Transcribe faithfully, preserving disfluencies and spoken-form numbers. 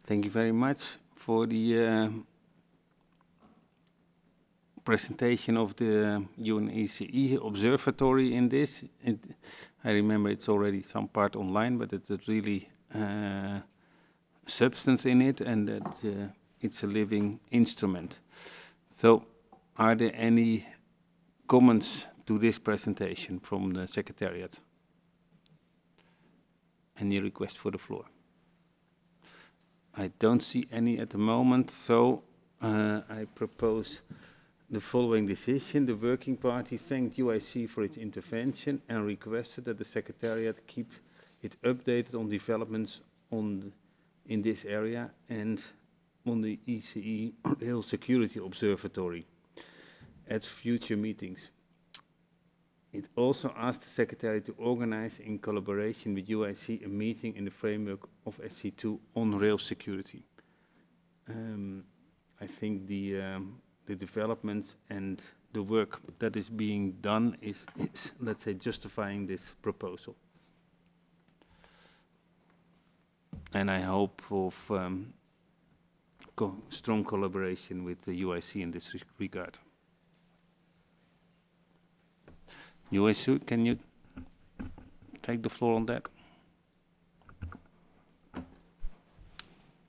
Thank you very much for the uh, presentation of the U N E C E observatory in this. It, I remember it's already some part online, but it's a really uh, substance in it, and that uh, it's a living instrument. So, are there any comments to this presentation from the Secretariat? Any request for the floor? I don't see any at the moment, so uh, I propose the following decision. The Working Party thanked U I C for its intervention and requested that the Secretariat keep it updated on developments on the, in this area and on the E C E Rail Security Observatory at future meetings. It also asked the Secretary to organize, in collaboration with U I C, a meeting in the framework of S C two on rail security. Um, I think the, um, the developments and the work that is being done is, is, let's say, justifying this proposal. And I hope of um, co strong collaboration with the U I C in this regard. U I C, can you take the floor on that?